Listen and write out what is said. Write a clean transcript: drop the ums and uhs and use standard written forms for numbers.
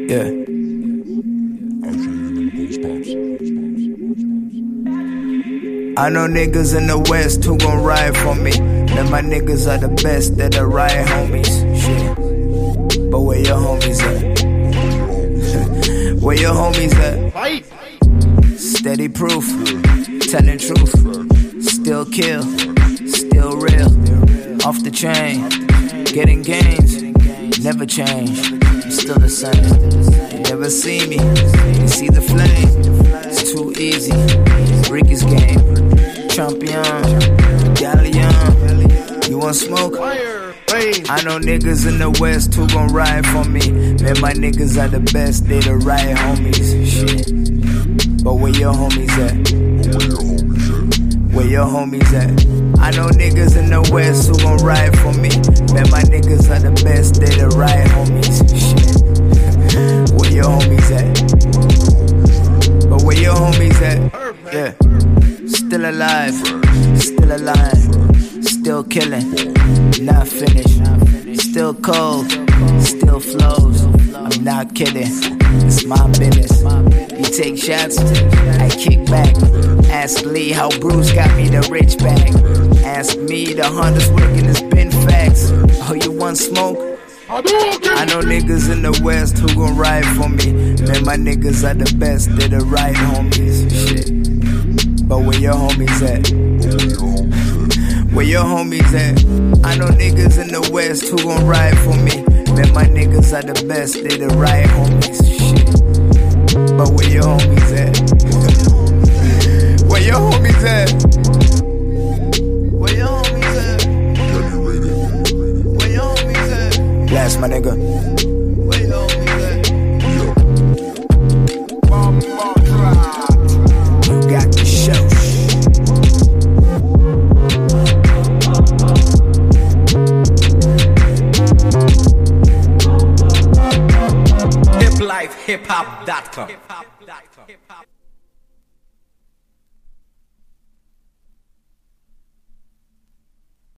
Yeah. I know niggas in the West who gon' ride for me. Man, my niggas are the best, they're the right homies. Shit. But where your homies at? Where your homies at? Steady proof, telling truth. Still kill, still real. Off the chain, getting gains. Never change, I'm still the same. You never see me, you see the flame. It's too easy, Ricky's game. Champion, Galleon. You want smoke? I know niggas in the West who gon' ride for me. Man, my niggas are the best, they the right homies. Shit. But where your homies at? Where your homies at? I know niggas in the West who gon' ride for me. Man, my niggas are the best, they the right homies. Shit. Where your homies at? But where your homies at? Yeah. Still alive, still alive, still killing, not finished, still cold, still flows. I'm not kidding, it's my business. You take shots, I kick back. Ask Lee how Bruce got me the rich bag. Ask me the Honda's working has been facts. Oh, you want smoke? I know niggas in the West who gon' ride for me. Man, my niggas are the best, they're the right homies. Shit. But where your homies at? Where your homies at? I know niggas in the West who gon' ride for me. Man, my niggas are the best, they the right homies. Shit. But where your homies at? Where your homies at? Where your homies at? Where your homies at? Blast my nigga. Where your homies at? You got the show. hiphop.com